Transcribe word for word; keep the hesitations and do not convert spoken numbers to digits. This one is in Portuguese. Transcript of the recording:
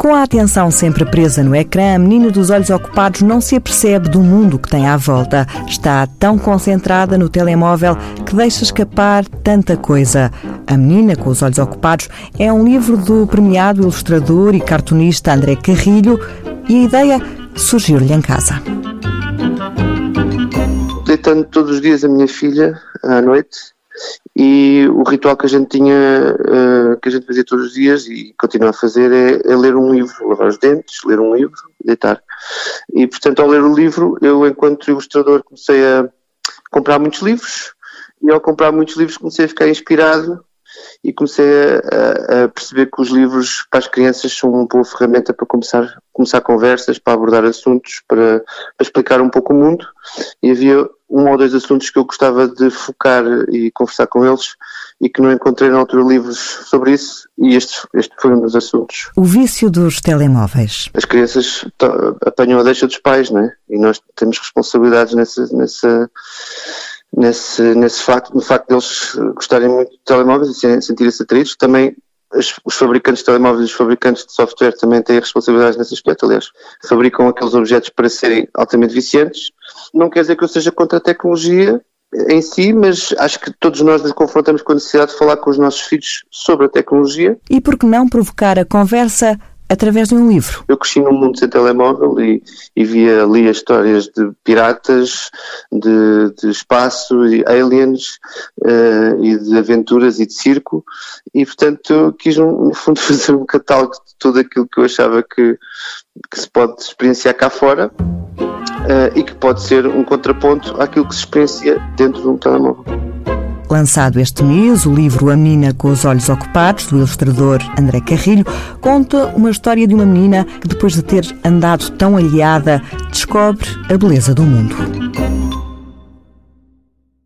Com a atenção sempre presa no ecrã, a menina dos olhos ocupados não se apercebe do mundo que tem à volta. Está tão concentrada no telemóvel que deixa escapar tanta coisa. A Menina com os Olhos Ocupados é um livro do premiado ilustrador e cartunista André Carrilho e a ideia surgiu-lhe em casa. Deitando todos os dias a minha filha à noite, e o ritual que a gente tinha, uh, que a gente fazia todos os dias e continua a fazer é, é ler um livro, lavar os dentes, ler um livro, deitar. E portanto, ao ler o livro, eu enquanto ilustrador comecei a comprar muitos livros, e ao comprar muitos livros comecei a ficar inspirado e comecei a, a perceber que os livros para as crianças são uma boa ferramenta para começar, começar conversas, para abordar assuntos, para, para explicar um pouco o mundo. E havia um ou dois assuntos que eu gostava de focar e conversar com eles e que não encontrei na altura livros sobre isso, e este, este foi um dos assuntos. O vício dos telemóveis. As crianças to- apanham a deixa dos pais, não é? E nós temos responsabilidades nessa... nessa Nesse, nesse facto, no facto de eles gostarem muito de telemóveis e sentirem-se atraídos. Também as, os fabricantes de telemóveis e os fabricantes de software também têm responsabilidades nesse aspecto. Aliás, fabricam aqueles objetos para serem altamente viciantes. Não quer dizer que eu seja contra a tecnologia em si, mas acho que todos nós nos confrontamos com a necessidade de falar com os nossos filhos sobre a tecnologia. E por que não provocar a conversa através de um livro? Eu cresci num mundo sem telemóvel e, e via ali as histórias de piratas, de, de espaço, e aliens, uh, e de aventuras e de circo, e portanto quis no fundo fazer um catálogo de tudo aquilo que eu achava que, que se pode experienciar cá fora, uh, e que pode ser um contraponto àquilo que se experiencia dentro de um telemóvel. Lançado este mês, o livro A Menina com os Olhos Ocupados, do ilustrador André Carrilho, conta uma história de uma menina que, depois de ter andado tão aliada, descobre a beleza do mundo.